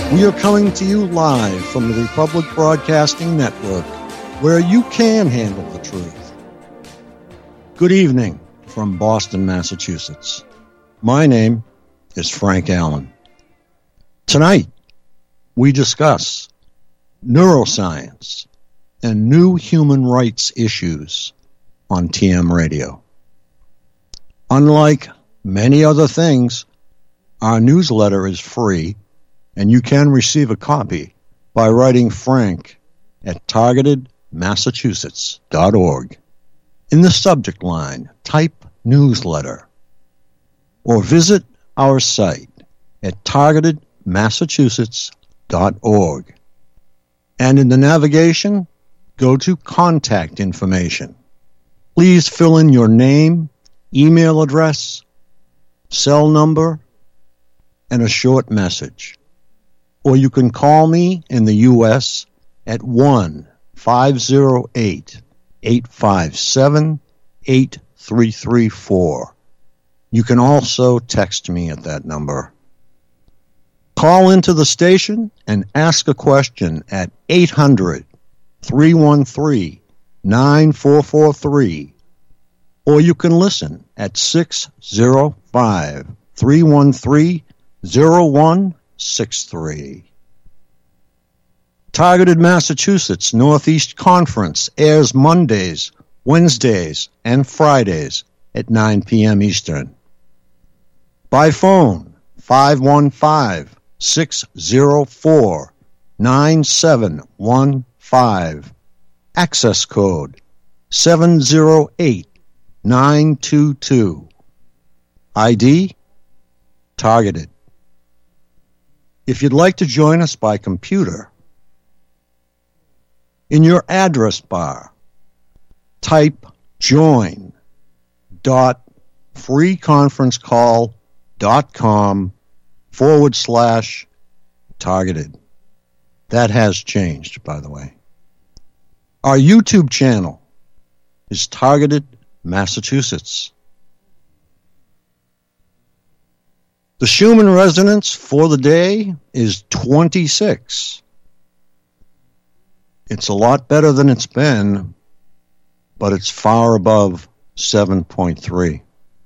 We are coming to you live from the Republic Broadcasting Network, where you can handle the truth. Good evening from Boston, Massachusetts. My name is Frank Allen. Tonight, we discuss neuroscience and new human rights issues on TM Radio. Unlike many other things, our newsletter is free, and you can receive a copy by writing Frank at targetedmassachusetts.org. In the subject line, type newsletter, or visit our site at targetedmassachusetts.org. And in the navigation, go to contact information. Please fill in your name, email address, cell number, and a short message. Or you can call me in the U.S. at 1-508-857-8334. You can also text me at that number. Call into the station and ask a question at 800-313-9443. Or you can listen at 605-313-0163. Targeted Massachusetts Northeast Conference airs Mondays, Wednesdays, and Fridays at 9 p.m. Eastern. By phone, 515-604-9715. Access code 708922. ID Targeted. If you'd like to join us by computer, in your address bar, type join.freeconferencecall.com/targeted. That has changed, by the way. Our YouTube channel is Targeted Massachusetts. The Schumann resonance for the day is 26. It's a lot better than it's been, but it's far above 7.3.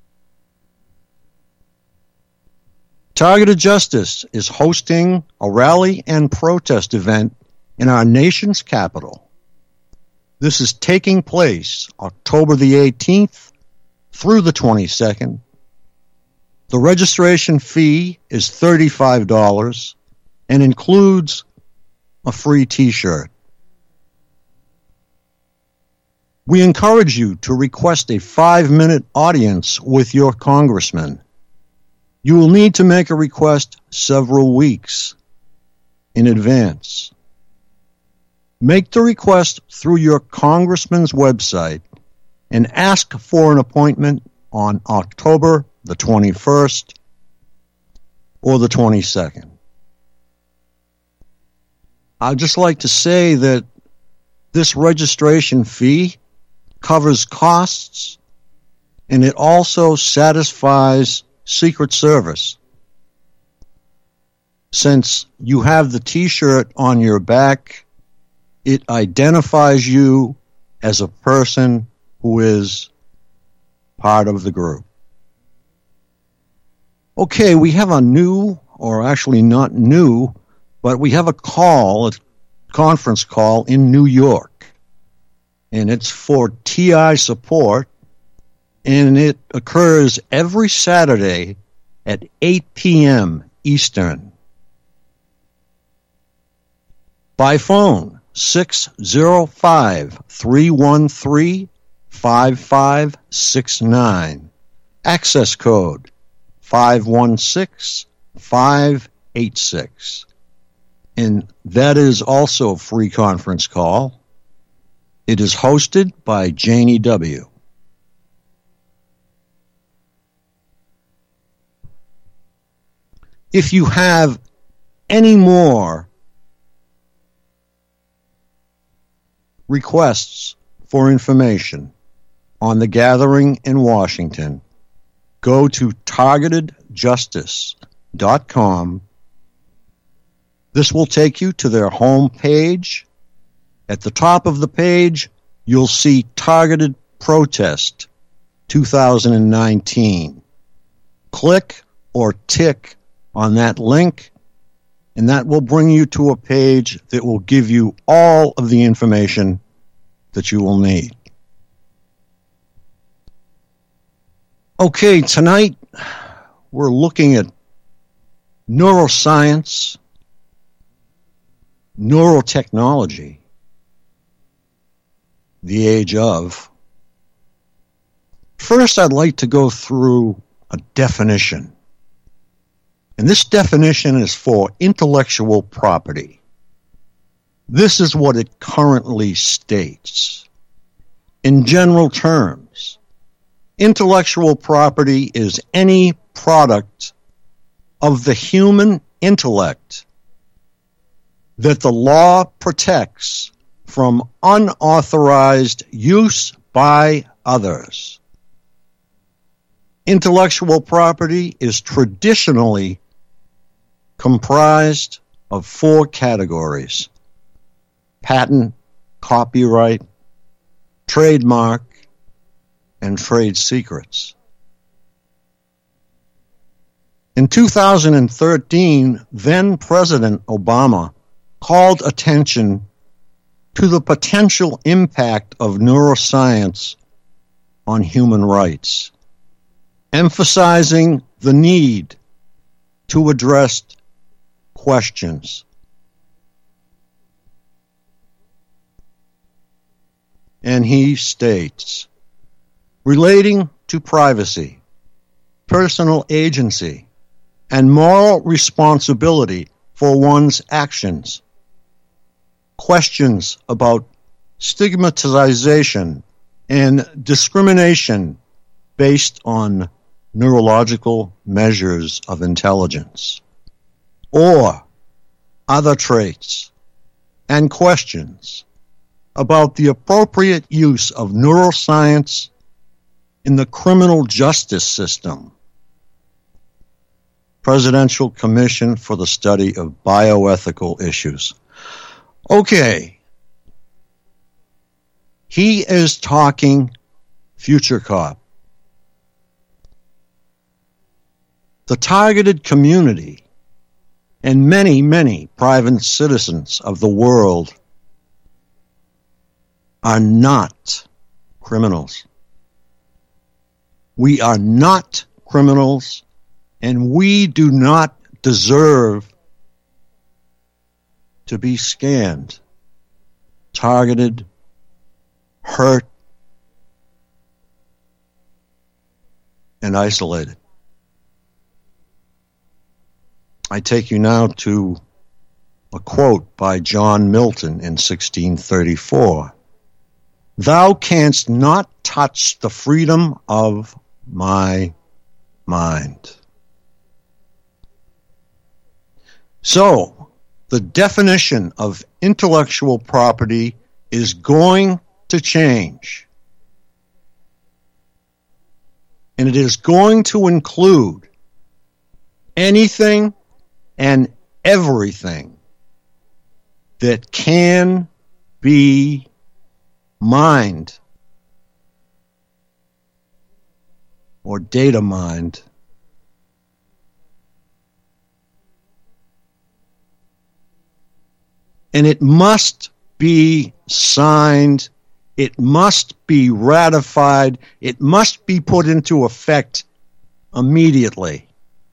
Targeted Justice is hosting a rally and protest event in our nation's capital. This is taking place October the 18th through the 22nd. The registration fee is $35 and includes a free T-shirt. We encourage you to request a 5-minute audience with your congressman. You will need to make a request several weeks in advance. Make the request through your congressman's website and ask for an appointment on October the 21st or the 22nd. I'd just like to say that this registration fee covers costs, and it also satisfies Secret Service. Since you have the T-shirt on your back, it identifies you as a person who is part of the group. Okay, we have a new, or actually not new, but we have a conference call in New York. And it's for TI support, and it occurs every Saturday at 8 p.m. Eastern. By phone, 605-313-5569. Access code 516586. And that is also a free conference call. It is hosted by Janie W. If you have any more requests for information on the gathering in Washington, go to targetedjustice.com This will take you to their home page. At the top of the page, you'll see Targeted Protest 2019. Click or tick on that link, and that will bring you to a page that will give you all of the information that you will need. Okay, tonight we're looking at neuroscience, neurotechnology, the age of. First, I'd like to go through a definition. And this definition is for intellectual property. This is what it currently states. In general terms, intellectual property is any product of the human intellect that the law protects from unauthorized use by others. Intellectual property is traditionally comprised of 4 categories: patent, copyright, trademark, and trade secrets. In 2013, then President Obama called attention to the potential impact of neuroscience on human rights, emphasizing the need to address questions. And he states, relating to privacy, personal agency, and moral responsibility for one's actions, questions about stigmatization and discrimination based on neurological measures of intelligence, or other traits, and questions about the appropriate use of neuroscience in the criminal justice system. Presidential Commission for the Study of Bioethical Issues. Okay. He is talking Future Cop. The targeted community and many, many private citizens of the world are not criminals. We are not criminals, and we do not deserve to be scanned, targeted, hurt, and isolated. I take you now to a quote by John Milton in 1634. Thou canst not touch the freedom of my mind. So, the definition of intellectual property is going to change. And it is going to include anything and everything that can be mined or data mined. And it must be signed, it must be ratified, it must be put into effect immediately.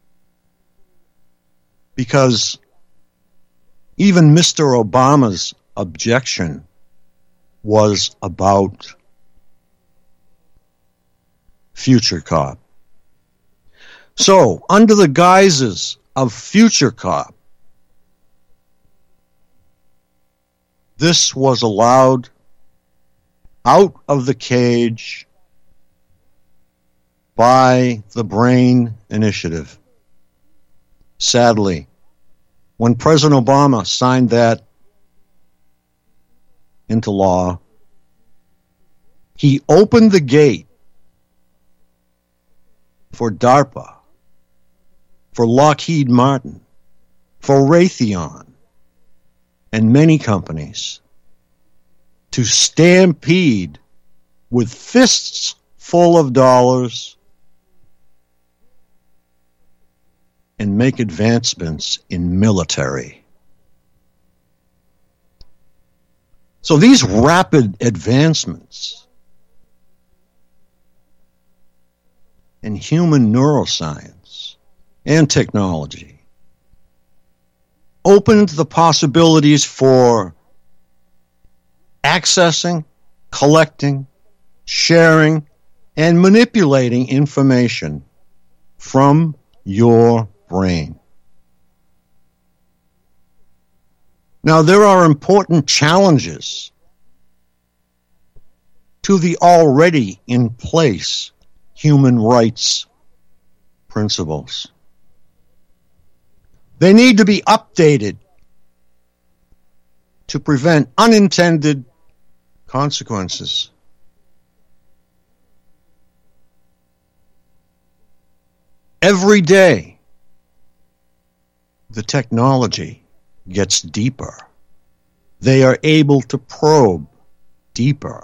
Because even Mr. Obama's objection was about Future Cop. So, under the guises of Future Cop, this was allowed out of the cage by the Brain Initiative. Sadly, when President Obama signed that into law, he opened the gate for DARPA, for Lockheed Martin, for Raytheon, and many companies to stampede with fists full of dollars and make advancements in military. So these rapid advancements in human neuroscience and technology opened the possibilities for accessing, collecting, sharing, and manipulating information from your brain. Now, there are important challenges to the already in place human rights principles. They need to be updated to prevent unintended consequences. Every day, the technology gets deeper. They are able to probe deeper.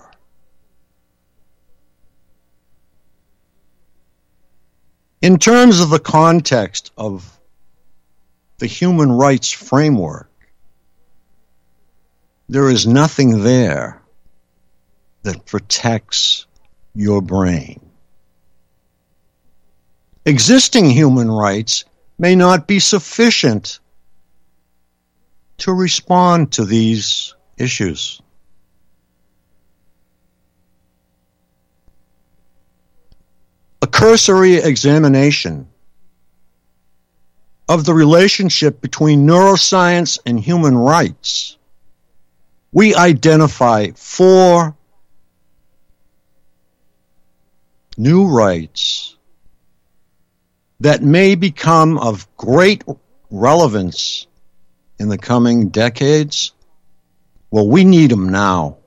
In terms of the context of the human rights framework, there is nothing there that protects your brain. Existing human rights may not be sufficient to respond to these issues. A cursory examination of the relationship between neuroscience and human rights, we identify 4 new rights that may become of great relevance in the coming decades. Well, we need them now.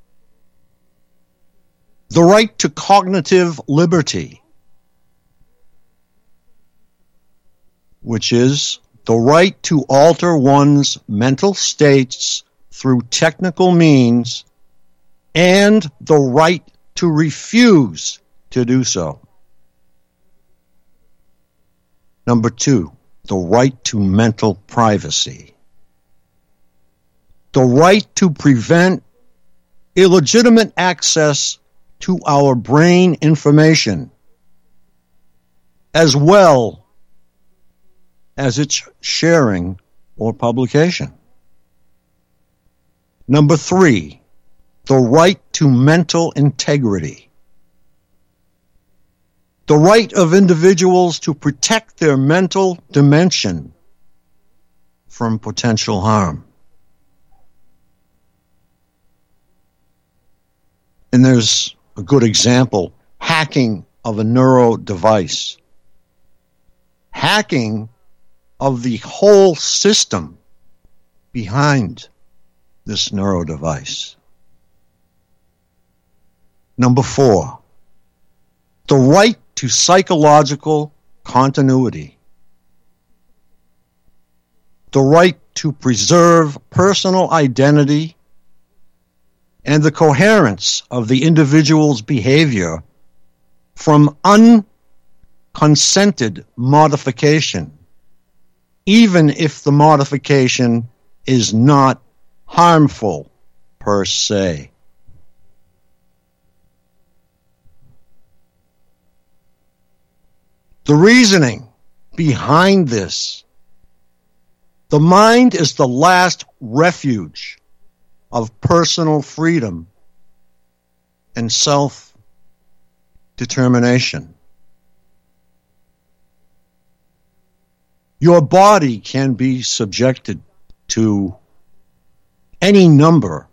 The right to cognitive liberty, which is the right to alter one's mental states through technical means, and the right to refuse to do so. Number 2, the right to mental privacy. The right to prevent illegitimate access to our brain information, as well as its sharing or publication. Number 3, the right to mental integrity. The right of individuals to protect their mental dimension from potential harm. And there's a good example, hacking of a neuro device. Hacking of the whole system behind this neuro device. Number 4, the right to psychological continuity. The right to preserve personal identity and the coherence of the individual's behavior from unconsented modification, even if the modification is not harmful per se. The reasoning behind this: the mind is the last refuge of personal freedom and self-determination. Your body can be subjected to any number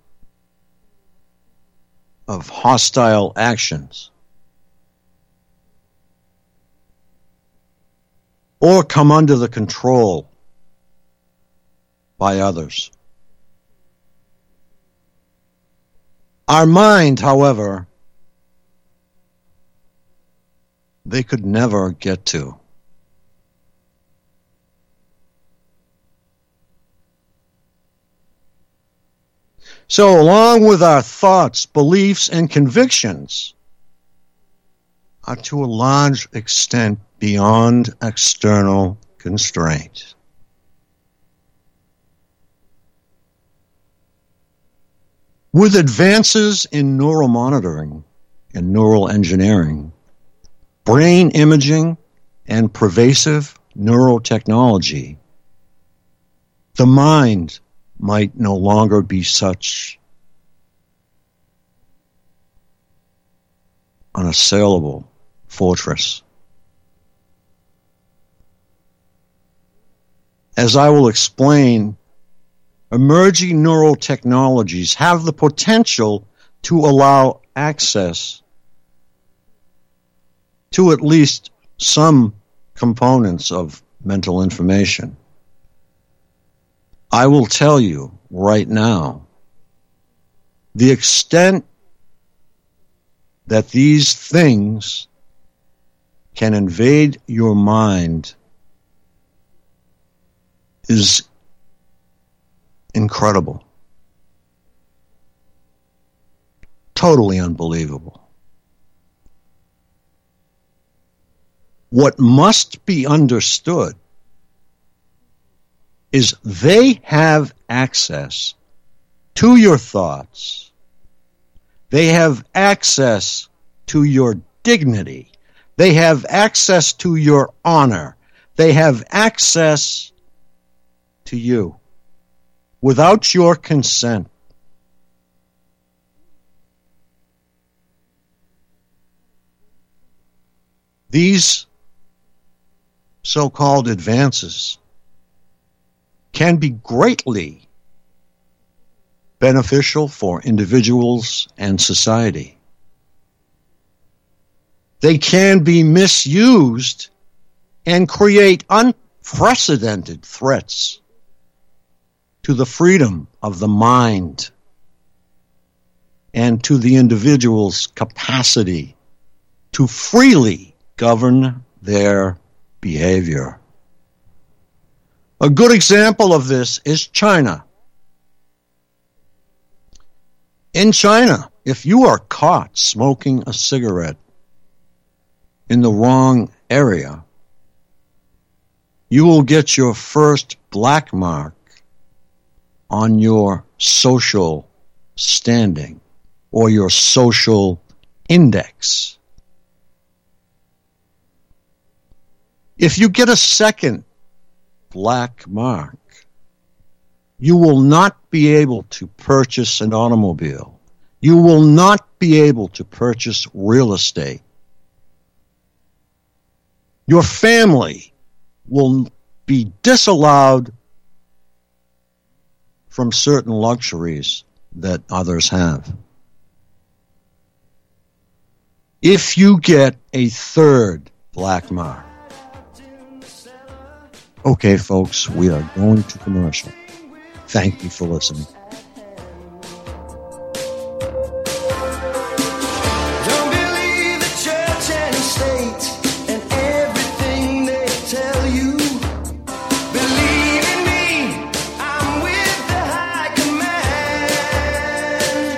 of hostile actions, or come under the control by others. Our mind, however, they could never get to. So, along with our thoughts, beliefs, and convictions, are to a large extent beyond external constraint. With advances in neuromonitoring and neural engineering, brain imaging, and pervasive neurotechnology, the mind might no longer be such unassailable fortress. As I will explain, emerging neural technologies have the potential to allow access to at least some components of mental information. I will tell you right now, the extent that these things can invade your mind is incredible. Totally unbelievable. What must be understood is they have access to your thoughts. They have access to your dignity. They have access to your honor. They have access to you without your consent. These so-called advances can be greatly beneficial for individuals and society. They can be misused and create unprecedented threats to the freedom of the mind and to the individual's capacity to freely govern their behavior. A good example of this is China. In China, if you are caught smoking a cigarette in the wrong area, you will get your first black mark on your social standing or your social index. If you get a second black mark, you will not be able to purchase an automobile. You will not be able to purchase real estate. Your family will be disallowed from certain luxuries that others have. If you get a third black mark. Okay, folks, we are going to commercial. Thank you for listening. Don't believe the church and state and everything they tell you. Believe in me, I'm with the high command.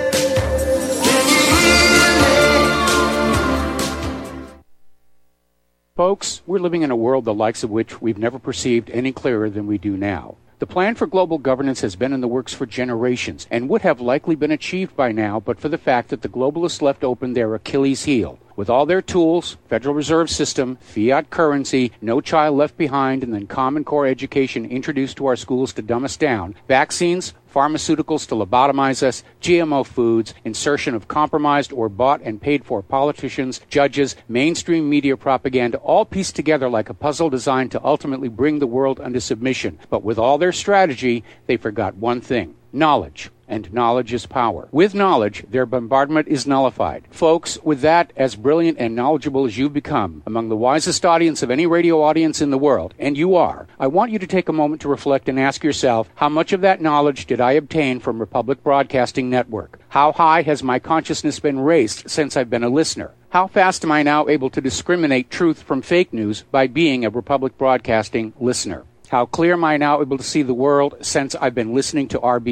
Can you hear me? Folks, we're living in a world the likes of which we've never perceived any clearer than we do now. The plan for global governance has been in the works for generations and would have likely been achieved by now but for the fact that the globalists left open their Achilles heel. With all their tools, Federal Reserve System, fiat currency, no child left behind, and then Common Core education introduced to our schools to dumb us down, vaccines, pharmaceuticals to lobotomize us, GMO foods, insertion of compromised or bought and paid for politicians, judges, mainstream media propaganda, all pieced together like a puzzle designed to ultimately bring the world under submission. But with all their strategy, they forgot one thing: knowledge. And knowledge is power. With knowledge, their bombardment is nullified. Folks, with that, as brilliant and knowledgeable as you've become, among the wisest audience of any radio audience in the world, and you are, I want you to take a moment to reflect and ask yourself, how much of that knowledge did I obtain from Republic Broadcasting Network? How high has my consciousness been raised since I've been a listener? How fast am I now able to discriminate truth from fake news by being a Republic Broadcasting listener? How clear am I now able to see the world since I've been listening to RBN?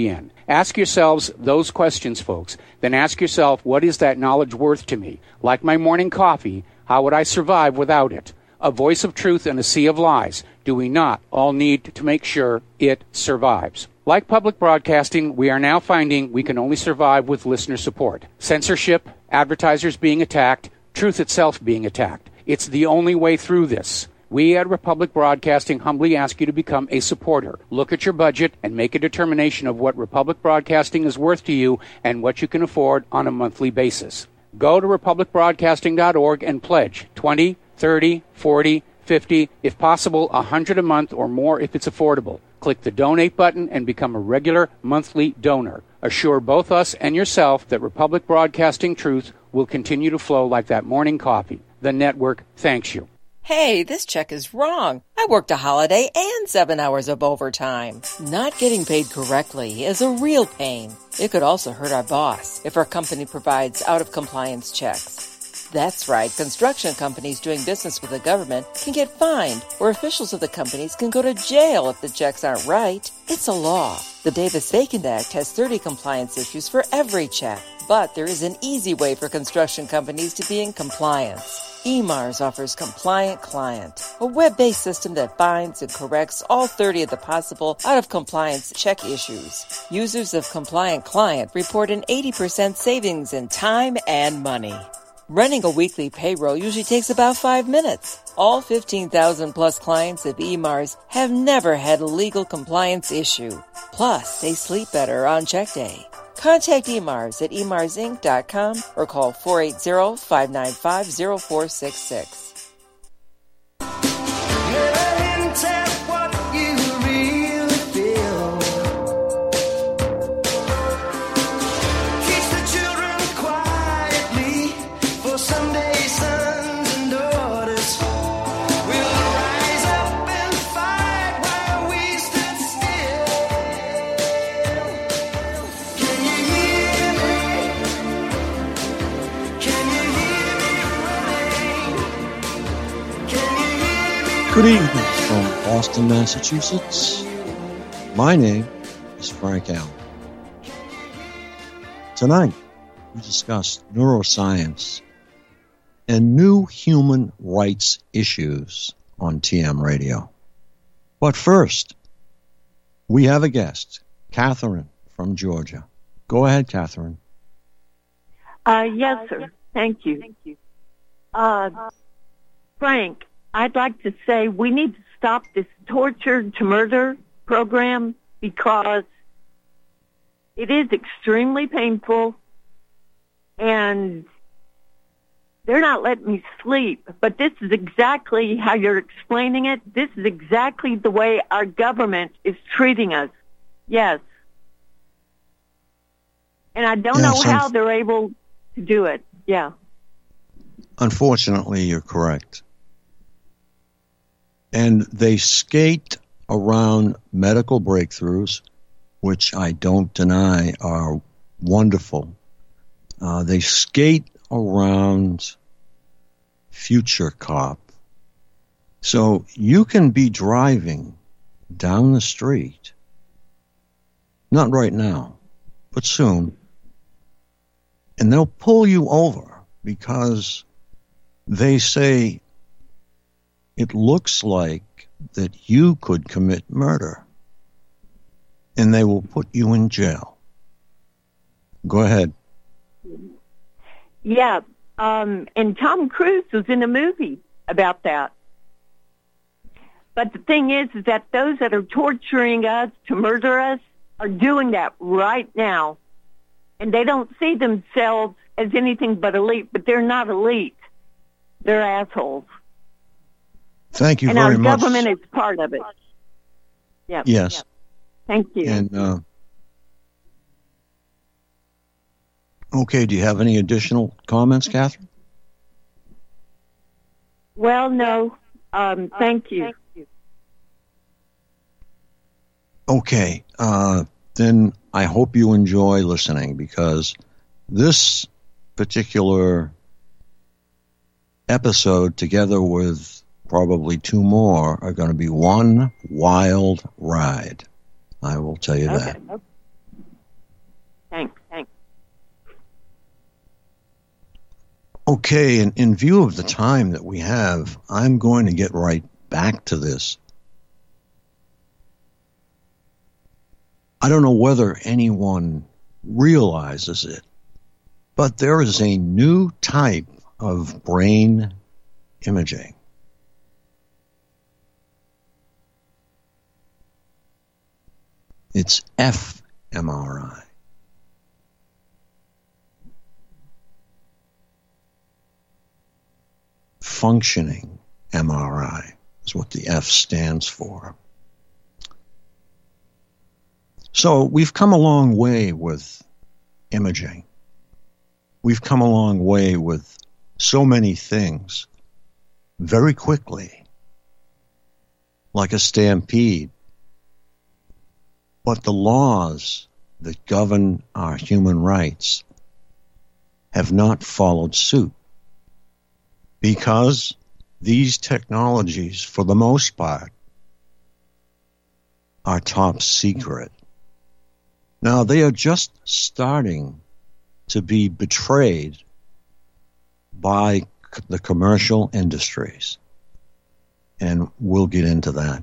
Ask yourselves those questions, folks. Then ask yourself, what is that knowledge worth to me? Like my morning coffee, how would I survive without it? A voice of truth in a sea of lies. Do we not all need to make sure it survives? Like public broadcasting, we are now finding we can only survive with listener support. Censorship, advertisers being attacked, truth itself being attacked. It's the only way through this. We at Republic Broadcasting humbly ask you to become a supporter. Look at your budget and make a determination of what Republic Broadcasting is worth to you and what you can afford on a monthly basis. Go to republicbroadcasting.org and pledge $20, $30, $40, $50, if possible, $100 a month or more if it's affordable. Click the donate button and become a regular monthly donor. Assure both us and yourself that Republic Broadcasting truth will continue to flow like that morning coffee. The network thanks you. Hey, this check is wrong. I worked a holiday and 7 hours of overtime. Not getting paid correctly is a real pain. It could also hurt our boss if our company provides out-of-compliance checks. That's right, construction companies doing business with the government can get fined, or officials of the companies can go to jail if the checks aren't right. It's a law. The Davis-Bacon Act has 30 compliance issues for every check, but there is an easy way for construction companies to be in compliance. EMARS offers Compliant Client, a web-based system that finds and corrects all 30 of the possible out-of-compliance check issues. Users of Compliant Client report an 80% savings in time and money. Running a weekly payroll usually takes about 5 minutes. All 15,000 plus clients of EMARS have never had a legal compliance issue. Plus, they sleep better on check day. Contact EMARS at emarsinc.com or call 480-595-0466. Good evening from Boston, Massachusetts. My name is Frank Allen. Tonight, we discuss neuroscience and new human rights issues on TM Radio. But first, we have a guest, Catherine from Georgia. Go ahead, Catherine. Yes, sir. Thank you. Frank, I'd like to say we need to stop this torture to murder program because it is extremely painful and they're not letting me sleep. But this is exactly how you're explaining it. This is exactly the way our government is treating us. Yes. And I don't know how they're able to do it. Yeah. Unfortunately, you're correct. And they skate around medical breakthroughs, which I don't deny are wonderful. They skate around Future Cop. So you can be driving down the street, not right now, but soon, and they'll pull you over because they say, it looks like that you could commit murder, and they will put you in jail. Go ahead. Yeah, and Tom Cruise was in a movie about that. But the thing is that those that are torturing us to murder us are doing that right now. And they don't see themselves as anything but elite, but they're not elite. They're assholes. Thank you very much. And our government is part of it. Yep. Yes. Yep. Thank you. And okay, do you have any additional comments, Catherine? Well, no. Thank you. Okay. Then I hope you enjoy listening, because this particular episode, together with probably two more, are going to be one wild ride. I will tell you that. Thanks. Okay, and in view of the time that we have, I'm going to get right back to this. I don't know whether anyone realizes it, but there is a new type of brain imaging. It's fMRI. Functioning MRI is what the F stands for. So we've come a long way with imaging. We've come a long way with so many things very quickly, like a stampede. But the laws that govern our human rights have not followed suit, because these technologies, for the most part, are top secret. Now, they are just starting to be betrayed by the commercial industries, and we'll get into that.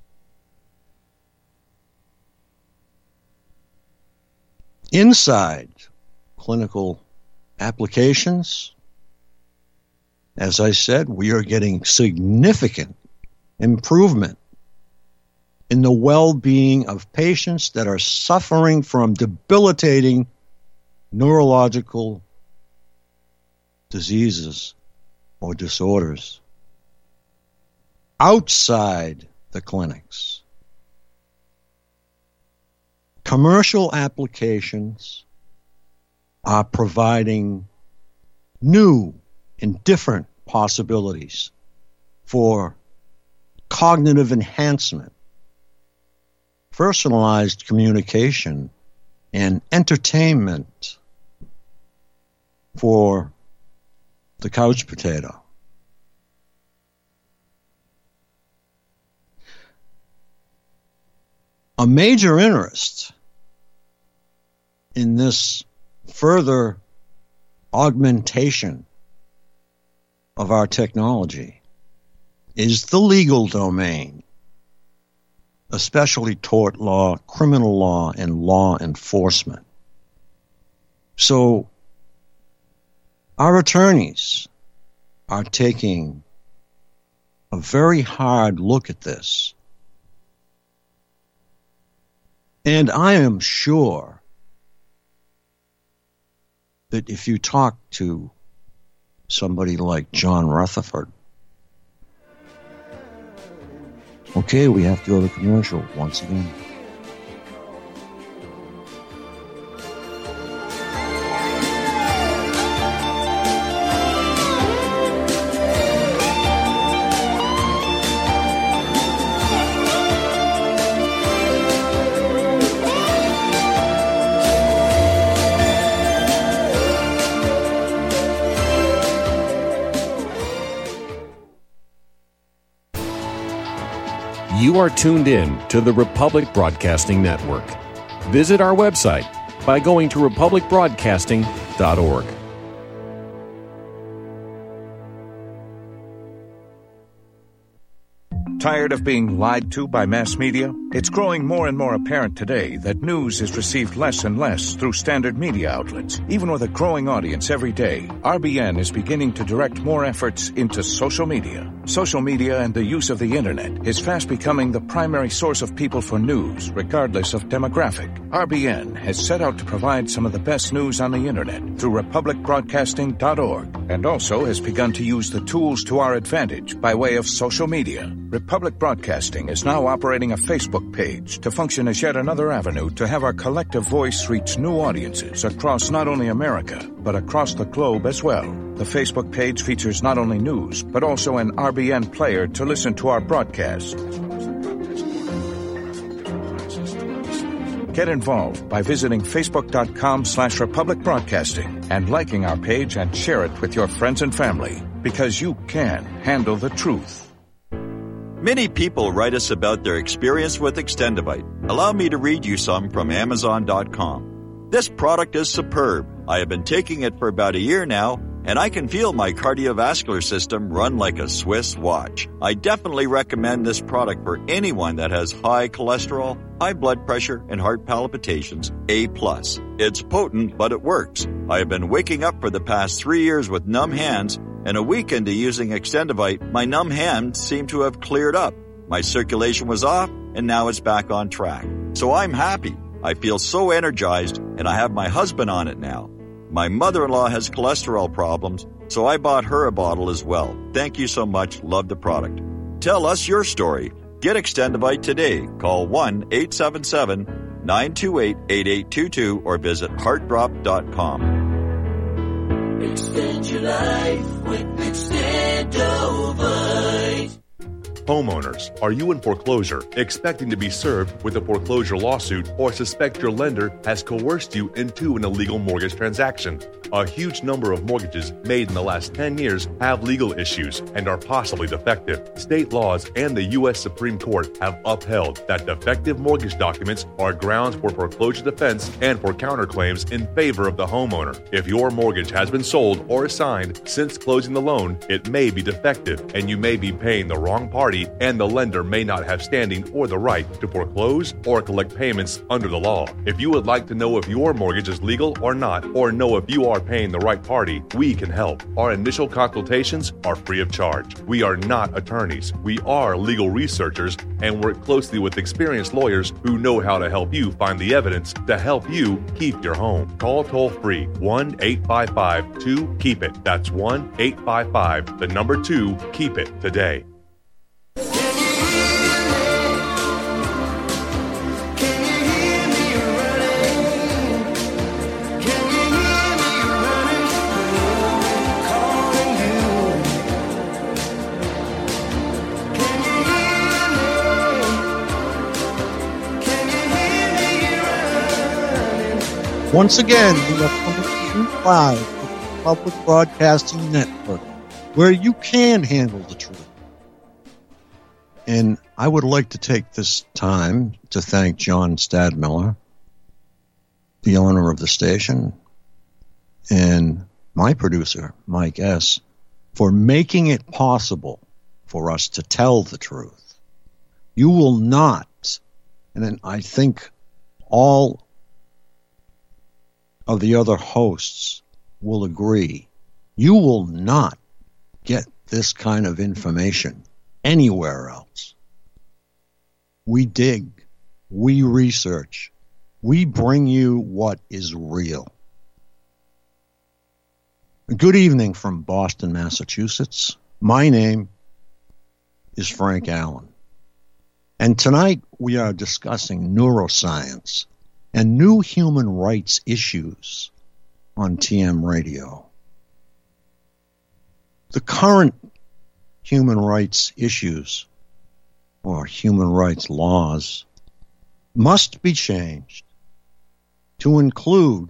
Inside clinical applications, as I said, we are getting significant improvement in the well-being of patients that are suffering from debilitating neurological diseases or disorders outside the clinics. Commercial applications are providing new and different possibilities for cognitive enhancement, personalized communication, and entertainment for the couch potato. A major interest in this further augmentation of our technology is the legal domain, especially tort law, criminal law, and law enforcement. So our attorneys are taking a very hard look at this. And I am sure that if you talk to somebody like John Rutherford, okay, we have to go to commercial once again. You are tuned in to the Republic Broadcasting Network. Visit our website by going to republicbroadcasting.org. Tired of being lied to by mass media? It's growing more and more apparent today that news is received less and less through standard media outlets. Even with a growing audience every day, RBN is beginning to direct more efforts into social media. Social media and the use of the internet is fast becoming the primary source of people for news, regardless of demographic. RBN has set out to provide some of the best news on the internet through republicbroadcasting.org, and also has begun to use the tools to our advantage by way of social media. Republic Broadcasting is now operating a Facebook page to function as yet another avenue to have our collective voice reach new audiences across not only America, but across the globe as well. The Facebook page features not only news, but also an RBN player to listen to our broadcast. Get involved by visiting facebook.com/Republic Broadcasting and liking our page and share it with your friends and family, because you can handle the truth. Many people write us about their experience with Extendivite. Allow me to read you some from Amazon.com. This product is superb. I have been taking it for about a year now, and I can feel my cardiovascular system run like a Swiss watch. I definitely recommend this product for anyone that has high cholesterol, high blood pressure, and heart palpitations. A+. It's potent, but it works. I have been waking up for the past 3 years with numb hands, and a week into using Extendivite, my numb hands seem to have cleared up. My circulation was off, and now it's back on track. So I'm happy. I feel so energized, and I have my husband on it now. My mother-in-law has cholesterol problems, so I bought her a bottle as well. Thank you so much. Love the product. Tell us your story. Get Extendivite today. Call 1-877-928-8822 or visit heartdrop.com. Extend your life with Extendivite. Homeowners, are you in foreclosure, expecting to be served with a foreclosure lawsuit, or suspect your lender has coerced you into an illegal mortgage transaction? A huge number of mortgages made in the last 10 years have legal issues and are possibly defective. State laws and the U.S. Supreme Court have upheld that defective mortgage documents are grounds for foreclosure defense and for counterclaims in favor of the homeowner. If your mortgage has been sold or assigned since closing the loan, it may be defective and you may be paying the wrong party, and the lender may not have standing or the right to foreclose or collect payments under the law. If you would like to know if your mortgage is legal or not, or know if you are paying the right party, we can help. Our initial consultations are free of charge. We are not attorneys. We are legal researchers and work closely with experienced lawyers who know how to help you find the evidence to help you keep your home. Call toll-free 1-855-2-KEEP-IT. That's 1-855-2-KEEP-IT today. Once again, we are coming to you live from the Public Broadcasting Network, where you can handle the truth. And I would like to take this time to thank John Stadmiller, the owner of the station, and my producer, Mike S., for making it possible for us to tell the truth. You will not, and then I think all of the other hosts will agree, you will not get this kind of information anywhere else. We dig, we research, we bring you what is real. Good evening from Boston, Massachusetts. My name is Frank Allen. And tonight we are discussing neuroscience and new human rights issues on TM Radio. The current human rights issues or human rights laws must be changed to include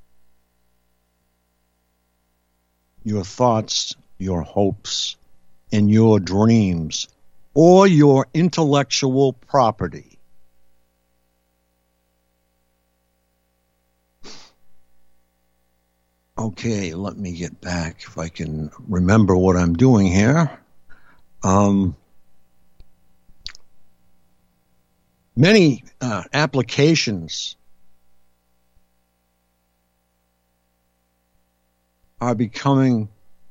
your thoughts, your hopes, and your dreams, or your intellectual property. Okay, let me get back if I can remember what I'm doing here. Many applications are becoming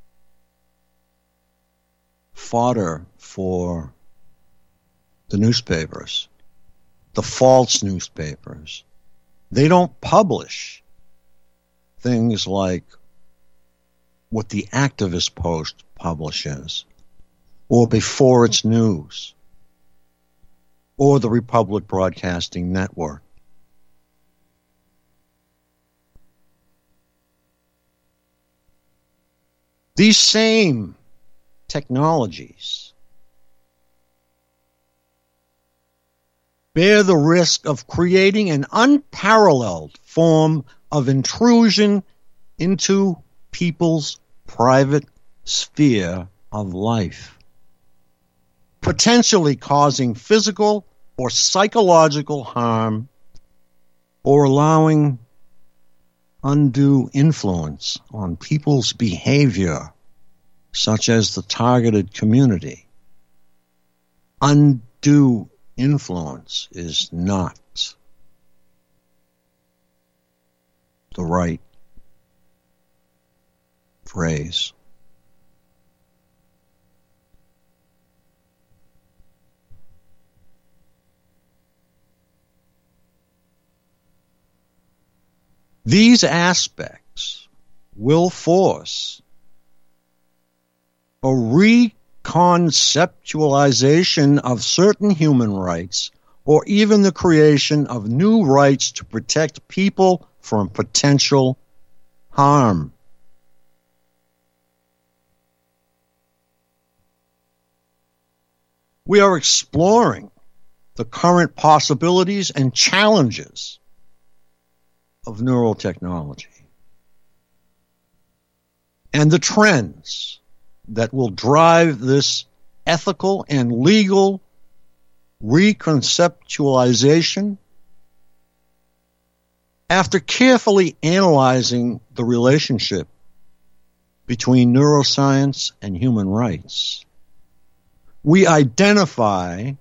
fodder for the newspapers, the false newspapers. They don't publish things like what the Activist Post publishes, or Before It's News, or the Republic Broadcasting Network. These same technologies bear the risk of creating an unparalleled form of intrusion into people's private sphere of life, potentially causing physical or psychological harm, or allowing undue influence on people's behavior, such as the targeted community. Undue influence is not the right phrase. These aspects will force a reconceptualization of certain human rights, or even the creation of new rights to protect people from potential harm. We are exploring the current possibilities and challenges of neurotechnology and the trends that will drive this ethical and legal reconceptualization. After carefully analyzing the relationship between neuroscience and human rights, we identify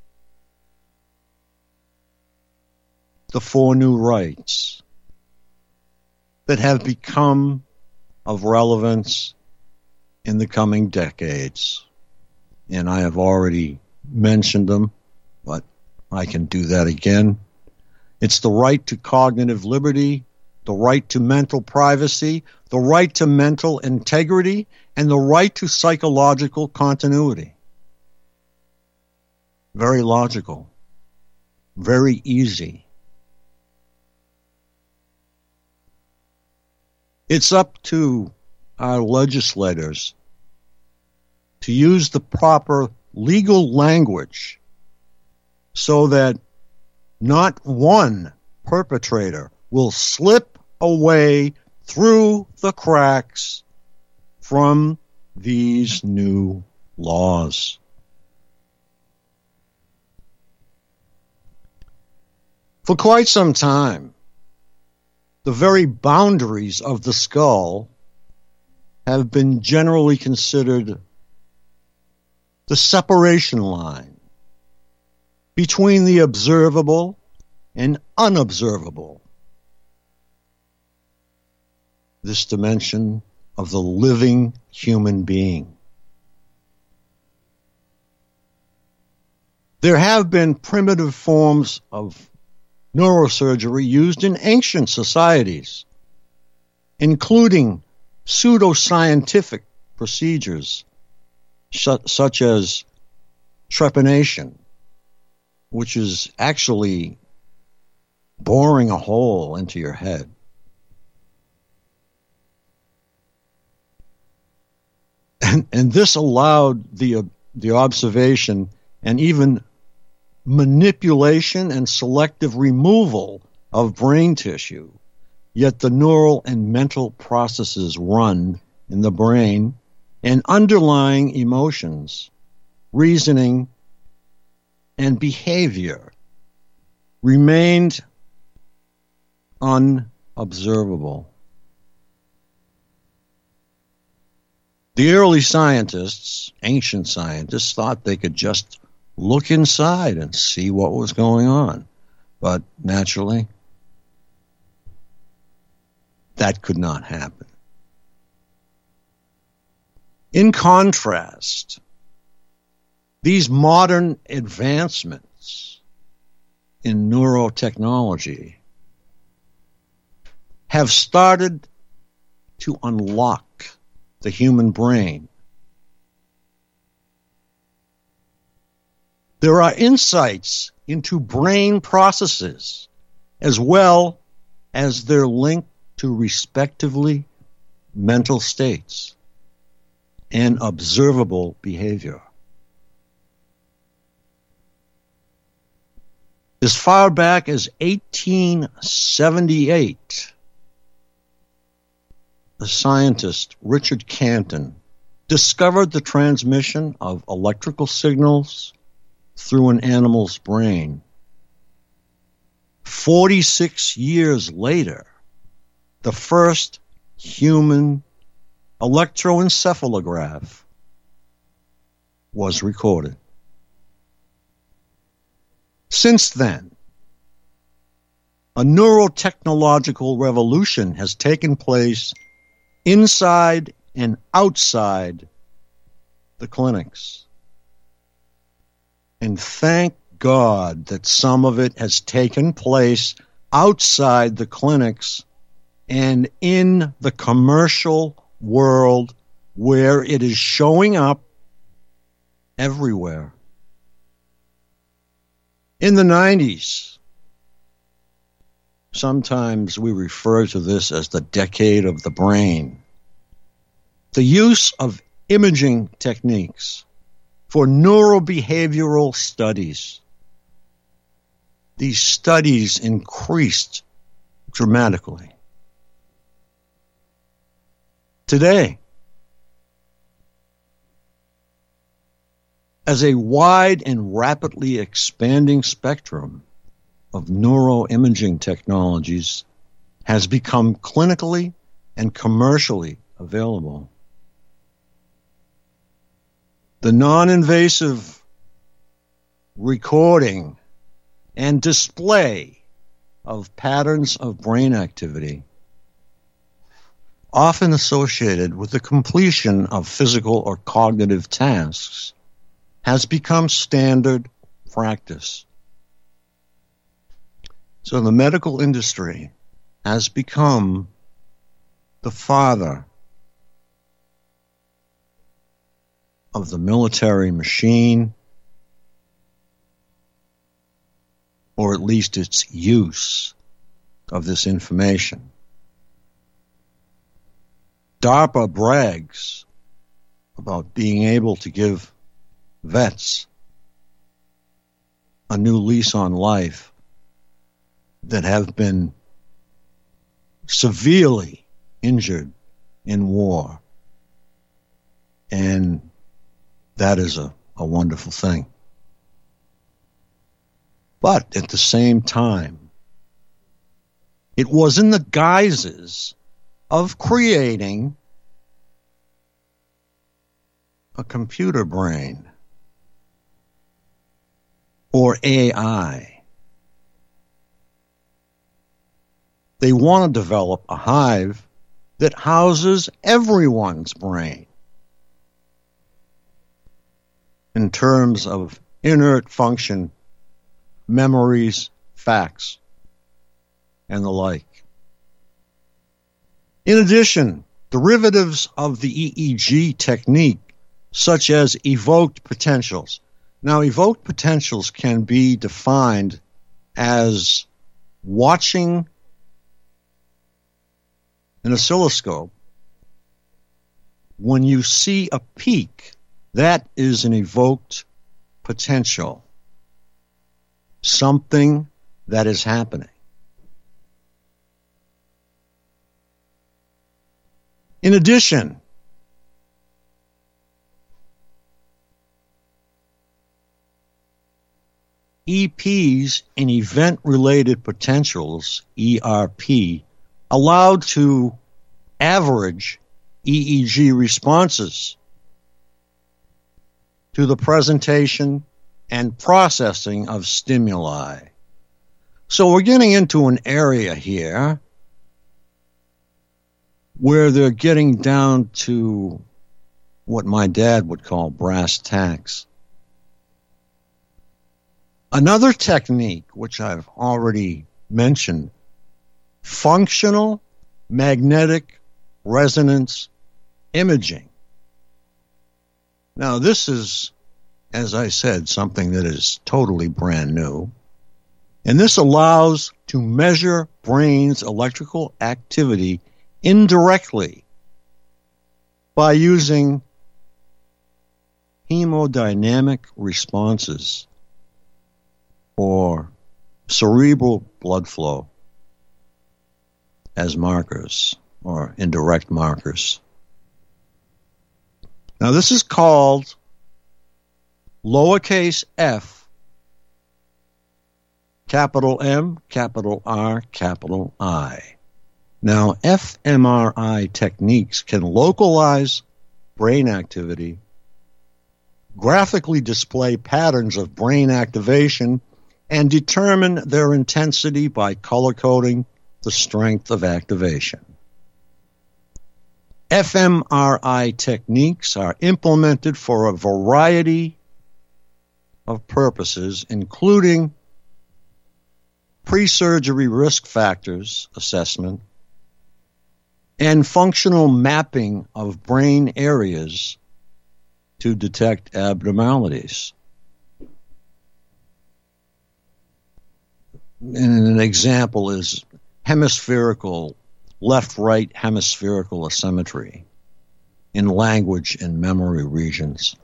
the 4 new rights that have become of relevance in the coming decades. And I have already mentioned them, but I can do that again. It's the right to cognitive liberty, the right to mental privacy, the right to mental integrity, and the right to psychological continuity. Very logical, very easy. It's up to our legislators to use the proper legal language so that not one perpetrator will slip away through the cracks from these new laws. For quite some time, the very boundaries of the skull have been generally considered the separation line between the observable and unobservable, this dimension of the living human being. There have been primitive forms of neurosurgery used in ancient societies, including pseudoscientific procedures such as trepanation, which is actually boring a hole into your head. And this allowed the observation and even manipulation and selective removal of brain tissue, yet the neural and mental processes run in the brain and underlying emotions, reasoning, and behavior remained unobservable. The early scientists, ancient scientists, thought they could just look inside and see what was going on. But naturally, that could not happen. In contrast, these modern advancements in neurotechnology have started to unlock the human brain. There are insights into brain processes as well as their link to respectively mental states and observable behavior. As far back as 1878, the scientist Richard Canton discovered the transmission of electrical signals through an animal's brain. 46 years later, the first human electroencephalograph was recorded. Since then, a neurotechnological revolution has taken place inside and outside the clinics. And thank God that some of it has taken place outside the clinics and in the commercial world, where it is showing up everywhere. In the 90s, sometimes we refer to this as the decade of the brain. The use of imaging techniques for neurobehavioral studies. These studies increased dramatically. Today, as a wide and rapidly expanding spectrum of neuroimaging technologies has become clinically and commercially available, the non-invasive recording and display of patterns of brain activity, often associated with the completion of physical or cognitive tasks, has become standard practice. So the medical industry has become the father of the military machine, or at least its use of this information. DARPA brags about being able to give vets a new lease on life that have been severely injured in war. And that is a wonderful thing. But at the same time, it was in the guises of creating a computer brain, or AI. They want to develop a hive that houses everyone's brain in terms of inert function, memories, facts, and the like. In addition, derivatives of the EEG technique, such as evoked potentials. Now, evoked potentials can be defined as watching an oscilloscope. When you see a peak, that is an evoked potential. Something that is happening. In addition, EPs and event-related potentials, ERP, allowed to average EEG responses to the presentation and processing of stimuli. So we're getting into an area here where they're getting down to what my dad would call brass tacks. Another technique, which I've already mentioned, functional magnetic resonance imaging. Now, this is, as I said, something that is totally brand new. And this allows to measure brain's electrical activity indirectly by using hemodynamic responses or cerebral blood flow as markers or indirect markers. Now, this is called lowercase f, capital M, capital R, capital I. Now, fMRI techniques can localize brain activity, graphically display patterns of brain activation, and determine their intensity by color-coding the strength of activation. fMRI techniques are implemented for a variety of purposes, including pre-surgery risk factors assessment and functional mapping of brain areas to detect abnormalities. And an example is left-right hemispherical asymmetry in language and memory regions.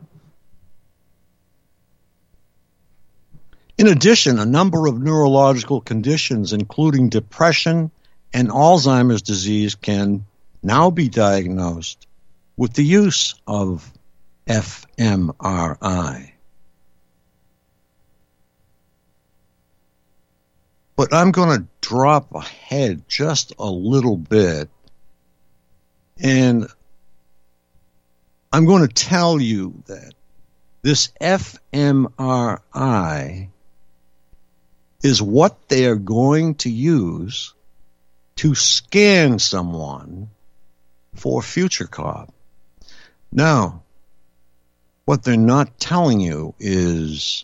In addition, a number of neurological conditions, including depression and Alzheimer's disease, can now be diagnosed with the use of fMRI. But I'm going to drop ahead just a little bit, and I'm going to tell you that this fMRI is what they are going to use to scan someone for future COB. Now, what they're not telling you is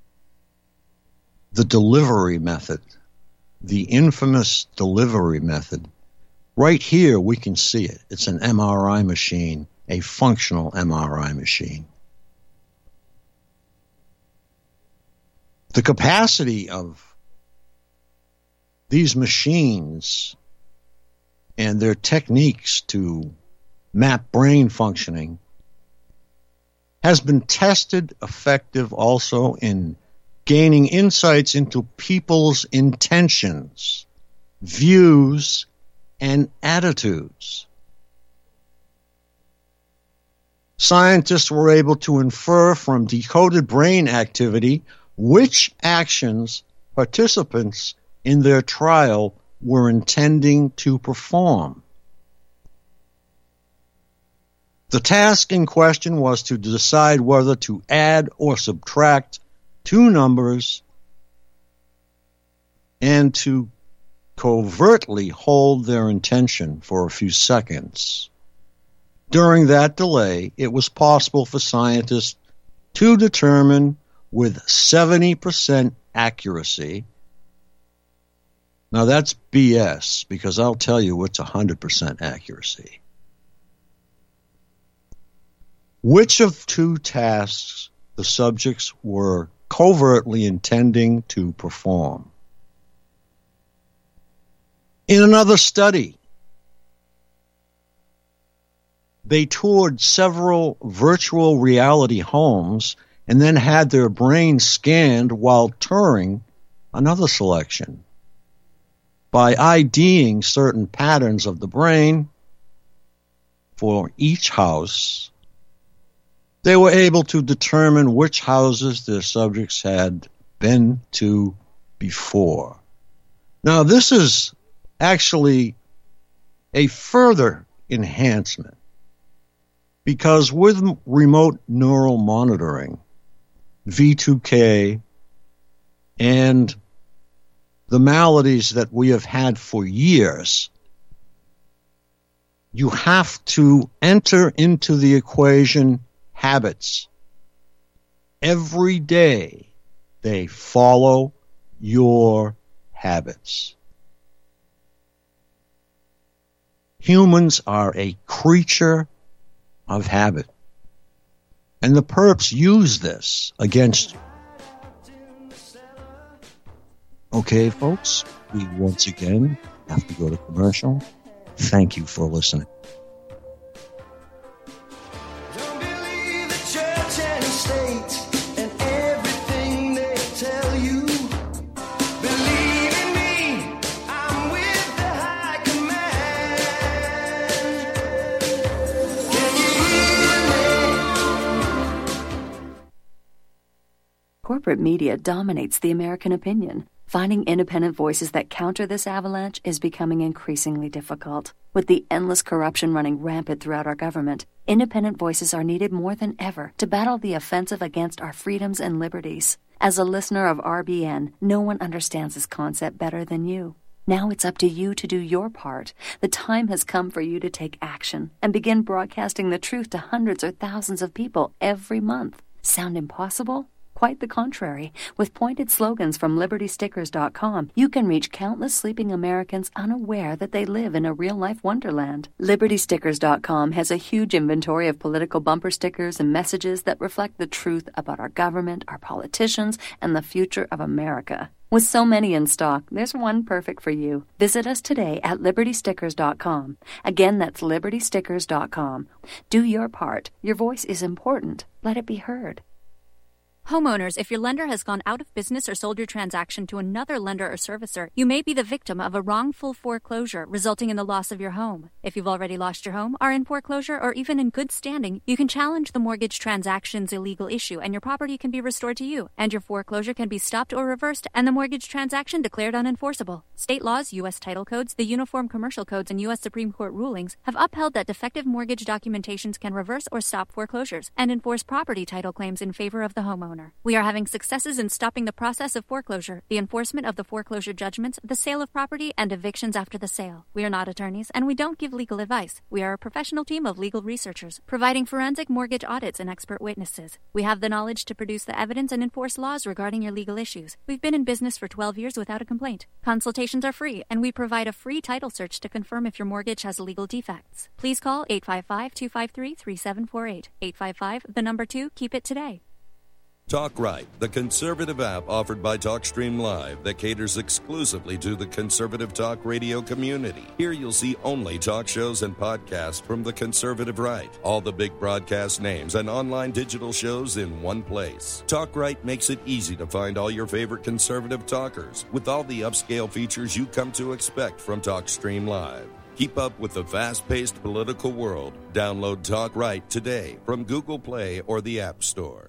the delivery method, the infamous delivery method. Right here, we can see it. It's an MRI machine, a functional MRI machine. The capacity of these machines and their techniques to map brain functioning has been tested effective also in gaining insights into people's intentions, views, and attitudes. Scientists were able to infer from decoded brain activity which actions participants in their trial were intending to perform. The task in question was to decide whether to add or subtract two numbers and to covertly hold their intention for a few seconds. During that delay, it was possible for scientists to determine with 70% accuracy. Now that's BS, because I'll tell you it's 100% accuracy. Which of two tasks the subjects were covertly intending to perform. In another study, they toured several virtual reality homes and then had their brains scanned while touring another selection. By IDing certain patterns of the brain for each house, they were able to determine which houses their subjects had been to before. Now, this is actually a further enhancement, because with remote neural monitoring, V2K, and the maladies that we have had for years, you have to enter into the equation habits. Every day they follow your habits. Humans are a creature of habit. And the perps use this against you. Okay, folks, we once again have to go to commercial. Thank you for listening. Don't believe the church and state and everything they tell you. Believe in me, I'm with the high command. Can you hear me? Corporate media dominates the American opinion. Finding independent voices that counter this avalanche is becoming increasingly difficult. With the endless corruption running rampant throughout our government, independent voices are needed more than ever to battle the offensive against our freedoms and liberties. As a listener of RBN, no one understands this concept better than you. Now it's up to you to do your part. The time has come for you to take action and begin broadcasting the truth to hundreds or thousands of people every month. Sound impossible? Quite the contrary. With pointed slogans from LibertyStickers.com, you can reach countless sleeping Americans unaware that they live in a real-life wonderland. LibertyStickers.com has a huge inventory of political bumper stickers and messages that reflect the truth about our government, our politicians, and the future of America. With so many in stock, there's one perfect for you. Visit us today at LibertyStickers.com. Again, that's LibertyStickers.com. Do your part. Your voice is important. Let it be heard. Homeowners, if your lender has gone out of business or sold your transaction to another lender or servicer, you may be the victim of a wrongful foreclosure, resulting in the loss of your home. If you've already lost your home, are in foreclosure, or even in good standing, you can challenge the mortgage transaction's illegal issue, and your property can be restored to you, and your foreclosure can be stopped or reversed, and the mortgage transaction declared unenforceable. State laws, U.S. title codes, the Uniform Commercial Codes, and U.S. Supreme Court rulings have upheld that defective mortgage documentations can reverse or stop foreclosures and enforce property title claims in favor of the homeowner. We are having successes in stopping the process of foreclosure, the enforcement of the foreclosure judgments, the sale of property, and evictions after the sale. We are not attorneys, and we don't give legal advice. We are a professional team of legal researchers, providing forensic mortgage audits and expert witnesses. We have the knowledge to produce the evidence and enforce laws regarding your legal issues. We've been in business for 12 years without a complaint. Consultations are free, and we provide a free title search to confirm if your mortgage has legal defects. Please call 855-253-3748. 855, keep it today. Talk Right, the conservative app offered by TalkStream Live that caters exclusively to the conservative talk radio community. Here you'll see only talk shows and podcasts from the conservative right. All the big broadcast names and online digital shows in one place. Talk Right makes it easy to find all your favorite conservative talkers with all the upscale features you come to expect from TalkStream Live. Keep up with the fast-paced political world. Download Talk Right today from Google Play or the App Store.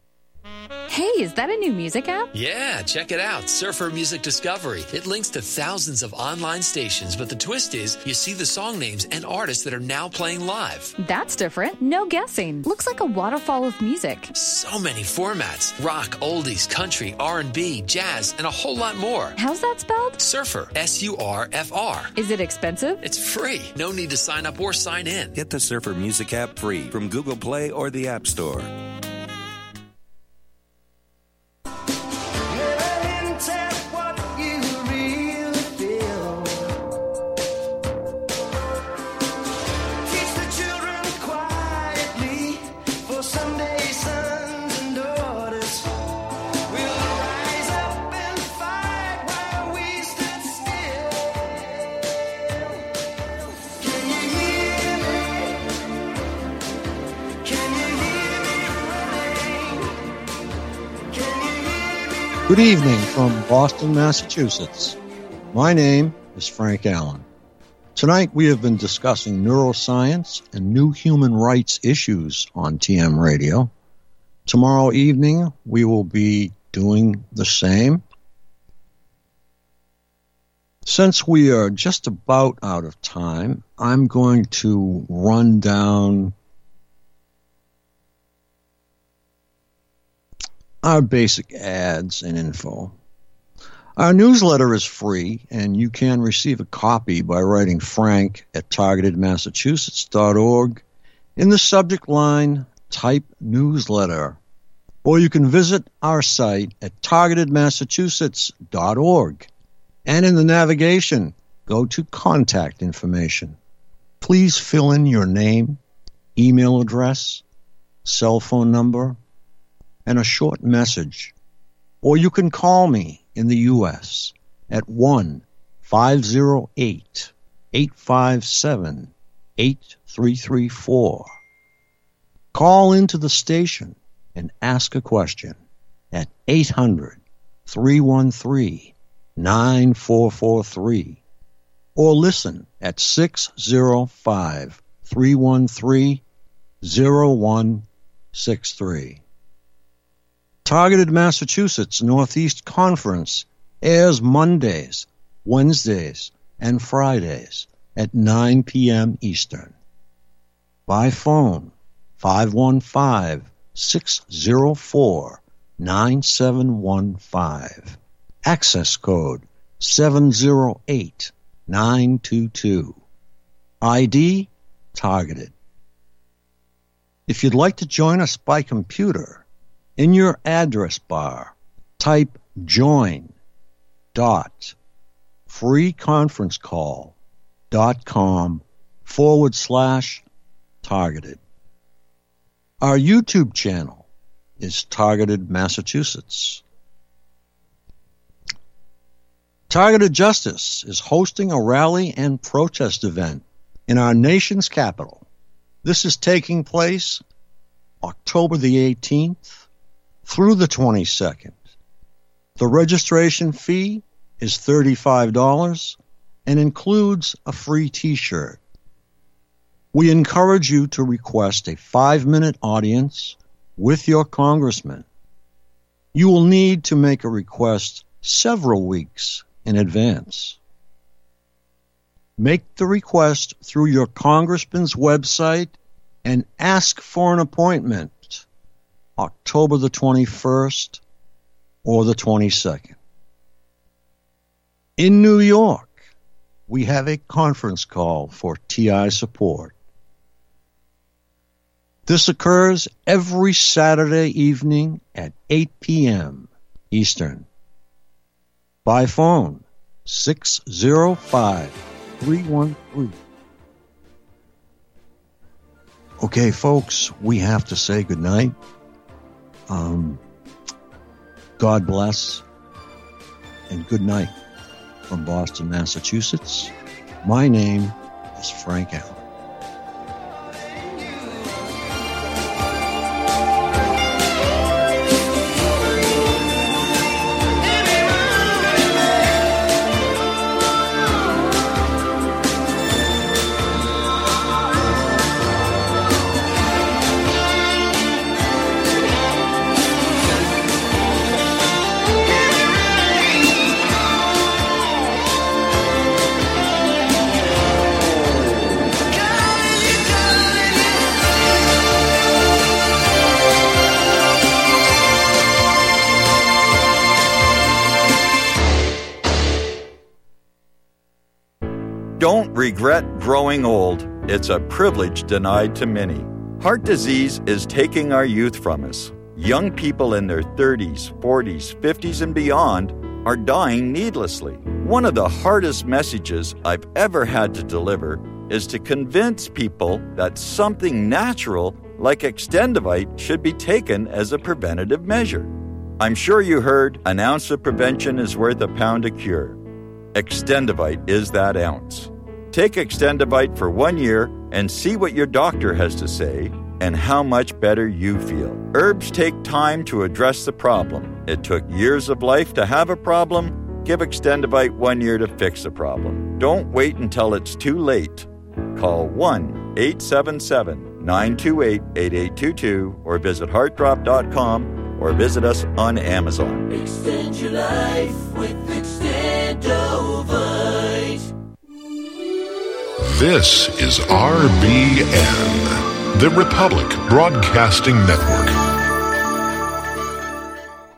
Hey, is that a new music app? Yeah, check it out. Surfer Music Discovery. It links to thousands of online stations, but the twist is you see the song names and artists that are now playing live. That's different. No guessing. Looks like a waterfall of music. So many formats. Rock, oldies, country, R&B, jazz, and a whole lot more. How's that spelled? Surfer. S-U-R-F-R. Is it expensive? It's free. No need to sign up or sign in. Get the Surfer Music app free from Google Play or the App Store. Good evening from Boston, Massachusetts. My name is Frank Allen. Tonight we have been discussing neuroscience and new human rights issues on TM Radio. Tomorrow evening we will be doing the same. Since we are just about out of time, I'm going to run down our basic ads and info. Our newsletter is free, and you can receive a copy by writing Frank at targetedmassachusetts.org. In the subject line, type newsletter. Or you can visit our site at targetedmassachusetts.org. And in the navigation, go to contact information. Please fill in your name, email address, cell phone number, and a short message. Or you can call me in the U.S. at 1-508-857-8334. Call into the station and ask a question at 800-313-9443. Or listen at 605-313-0163. Targeted Massachusetts Northeast Conference Airs Mondays, Wednesdays, and Fridays at 9 p.m. Eastern. By phone, 515-604-9715. Access code 708922. ID targeted. If you'd like to join us by computer, in your address bar, type join.freeconferencecall.com/targeted. Our YouTube channel is Targeted Massachusetts. Targeted Justice is hosting a rally and protest event in our nation's capital. This is taking place October the 18th through the 22nd. The registration fee is $35 and includes a free T-shirt. We encourage you to request a 5-minute audience with your congressman. You will need to make a request several weeks in advance. Make the request through your congressman's website and ask for an appointment October the 21st or the 22nd. In New York, we have a conference call for TI support. This occurs every Saturday evening at 8 p.m. Eastern. By phone, 605-313. Okay, folks, we have to say goodnight. God bless and good night from Boston, Massachusetts. My name is Frank Allen. Don't regret growing old. It's a privilege denied to many. Heart disease is taking our youth from us. Young people in their 30s, 40s, 50s, and beyond are dying needlessly. One of the hardest messages I've ever had to deliver is to convince people that something natural like Extendivite should be taken as a preventative measure. I'm sure you heard an ounce of prevention is worth a pound of cure. Extendivite is that ounce. Take Extendivite for 1 year and see what your doctor has to say and how much better you feel. Herbs take time to address the problem. It took years of life to have a problem. Give Extendivite 1 year to fix the problem. Don't wait until it's too late. Call 1-877-928-8822 or visit heartdrop.com or visit us on Amazon. Extend your life with Extendovite. This is RBN, the Republic Broadcasting Network.